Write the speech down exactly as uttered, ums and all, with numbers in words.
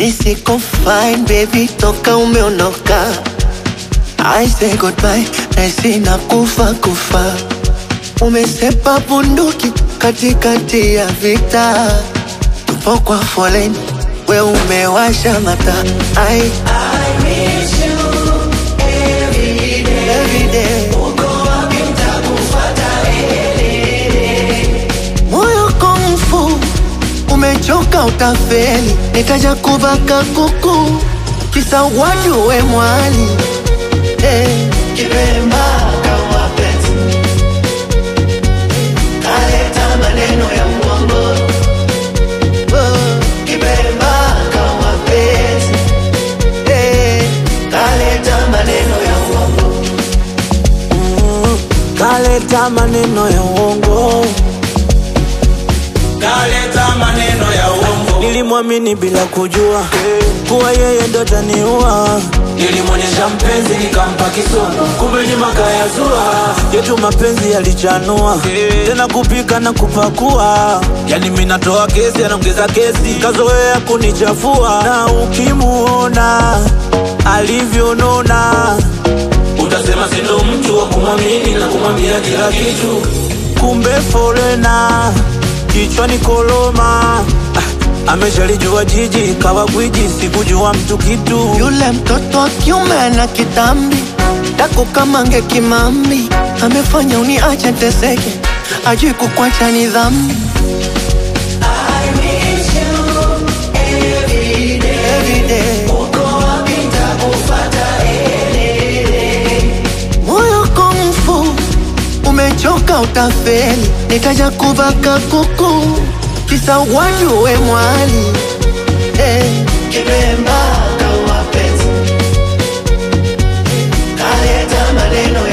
Nisiko fine baby toka umeondoka. I say goodbye na sina kufa kufa. Umesepa bunduki katikati ya vita. Tupo kwa foleni, we umewasha mata. I, I miss you every day, every day. Uko wapi nitakufuata elele. Moyo kumfu, umechoka utafeli. Nikaja kubaka kuku, kisa watu we mwali. Hey, kibemba kama peti, kaleta maneno ya uongo. Oh, kibemba kama peti, hey, kaleta maneno ya uongo. mm, Kaleta maneno ya uongo. Kaleta maneno ya uongo. Nilimwamini bila kujua kuwa yeye ndo ataniua. Nilimwonyesha mpenzi nikampa kisono, kumbe ni makayazua. Yetu mapenzi yalichanua, tena kupika na kupakua. Yani mimi natoa kesi, anaongeza kesi, kazoea kunichafua. Na ukimuona alivyonona, utasema sindo mtu wa kumwamini na kumwambia kila kitu. kumbe forena, kichwani koloma. Ameshalijua jiji, kawa gwiji, sikujua mtu kitu. Yule mtoto wa kiume na kitambi, dako kama nge kimambi. Amefanya uniache teseke, ajui kukwacha ni dhambi. I miss you every day, every day. Uko wapi nitakufuata elele. Moyo kumfu, umechoka utafeli. Nikaja kubaka kuku, kisa watu we mwali. Hey, kibemba kama peti, kaleta maneno ya